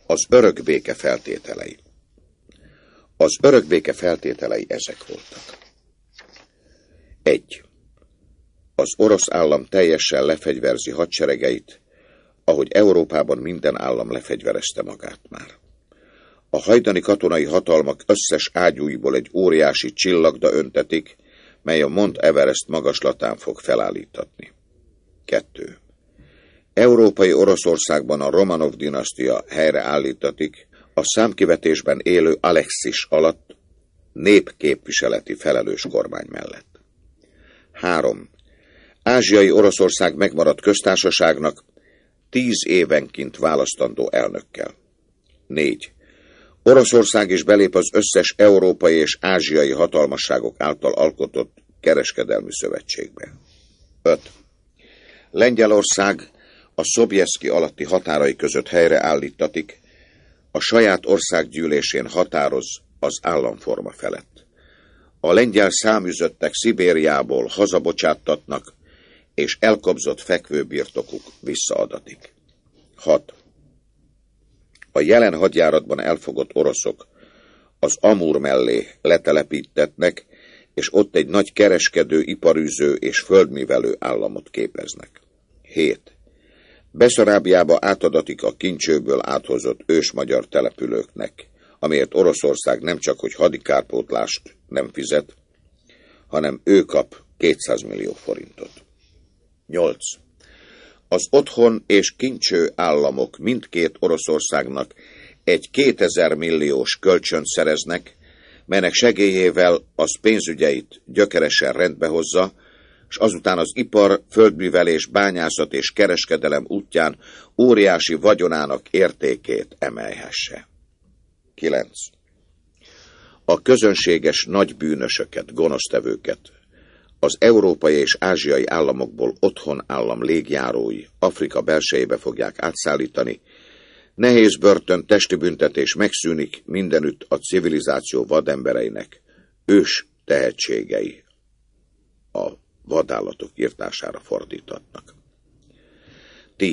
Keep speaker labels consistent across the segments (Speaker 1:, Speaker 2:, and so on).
Speaker 1: Az örök béke feltételei. Az örök béke feltételei ezek voltak. 1. Az orosz állam teljesen lefegyverzi hadseregeit, ahogy Európában minden állam lefegyverezte magát már. A hajdani katonai hatalmak összes ágyúiból egy óriási csillagda öntetik, mely a Mount Everest magaslatán fog felállítatni. 2. Európai Oroszországban a Romanov dinasztia helyreállítatik, a számkivetésben élő Alexis alatt népképviseleti felelős kormány mellett. 3. Ázsiai Oroszország megmaradt köztársaságnak 10 évenként választandó elnökkel. 4. Oroszország is belép az összes európai és ázsiai hatalmasságok által alkotott kereskedelmi szövetségbe. 5. Lengyelország a Szobjeszki alatti határai között helyreállítatik, a saját országgyűlésén határoz az államforma felett. A lengyel száműzöttek Szibériából hazabocsáttatnak, és elkobzott fekvőbirtokuk visszaadatik. 6. A jelen hadjáratban elfogott oroszok az Amur mellé letelepítetnek, és ott egy nagy kereskedő, iparűző és földművelő államot képeznek. 7. Beszarábiába átadatik a kincsőből áthozott ősmagyar települőknek, amiért Oroszország nem csak hogy hadikárpótlást nem fizet, hanem ő kap 200 millió forintot. 8. Az otthon és kincső államok mindkét Oroszországnak egy 2000 milliós kölcsönt szereznek, melynek segélyével az pénzügyeit gyökeresen rendbe hozza, és azután az ipar, földművelés, bányászat és kereskedelem útján óriási vagyonának értékét emelhesse. 9. A közönséges nagy bűnösöket, gonosztevőket, az európai és ázsiai államokból otthon állam légjárói Afrika belsejébe fogják átszállítani, nehéz börtön, testi büntetés megszűnik, mindenütt a civilizáció vadembereinek ős tehetségei a vadállatok irtására fordítatnak. 10.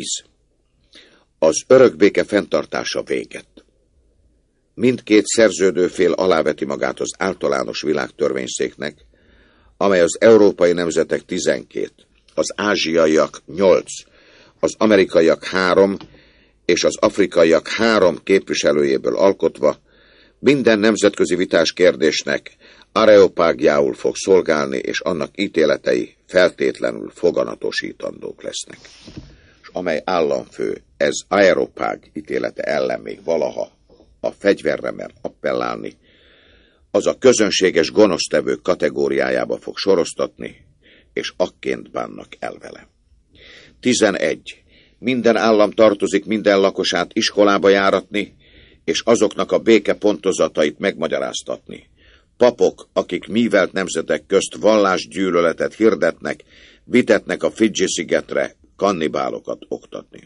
Speaker 1: Az örökbéke fenntartása véget. Mindkét szerződő fél aláveti magát az általános világtörvényszéknek, amely az európai nemzetek 12, az ázsiaiak 8, az amerikaiak 3 és az afrikaiak 3 képviselőjéből alkotva minden nemzetközi vitás kérdésnek areopágiául fog szolgálni, és annak ítéletei feltétlenül foganatosítandók lesznek. És amely államfő ez areopág ítélete ellen még valaha a fegyverre mer appellálni, az a közönséges gonosztevők kategóriájába fog soroztatni, és akként bánnak el vele. 11. Minden állam tartozik minden lakosát iskolába járatni, és azoknak a béke pontozatait megmagyaráztatni. Papok, akik mívelt nemzetek közt vallásgyűlöletet hirdetnek, vitetnek a Fidzsi-szigetre kannibálokat oktatni.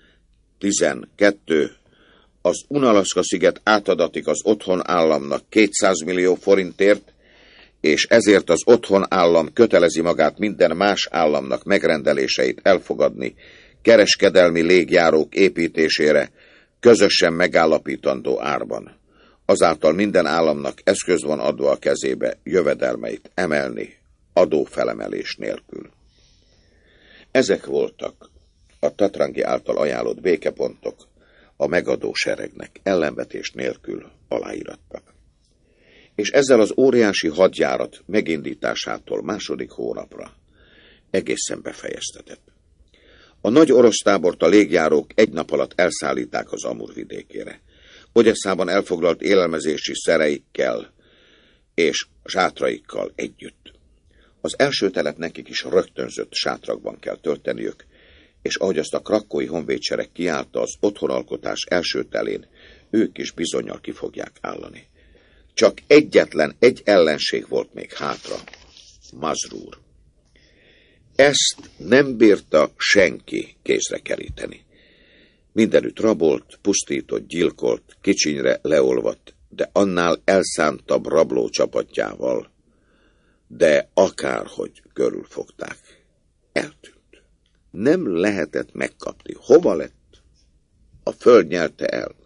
Speaker 1: 12. Az Unalaszka-sziget átadatik az otthon államnak 200 millió forintért, és ezért az otthon állam kötelezi magát minden más államnak megrendeléseit elfogadni, kereskedelmi légjárók építésére közösen megállapítandó árban. Azáltal minden államnak eszköz van adva a kezébe jövedelmeit emelni, adófelemelés nélkül. Ezek voltak a Tatrangi által ajánlott békepontok, a megadó seregnek ellenvetés nélkül aláírattak. És ezzel az óriási hadjárat megindításától második hónapra egészen befejeztetett. A nagy orosz tábort a légjárók egy nap alatt elszállíták az Amur vidékére. Odesszában elfoglalt élelmezési szereikkel és sátraikkal együtt. Az első telet nekik is rögtönzött sátrakban kell tölteniük, és ahogy azt a krakkói honvédsereg kiállta az otthonalkotás első telén, ők is bizonnyal ki fogják állani. Csak egyetlen egy ellenség volt még hátra, Mazrúr. Ezt nem bírta senki kézre keríteni. Mindenütt rabolt, pusztított, gyilkolt, kicsinyre leolvadt, de annál elszántabb rabló csapatjával, de akárhogy körülfogták, eltűnt. Nem lehetett megkapni. Hova lett? A föld nyelte el.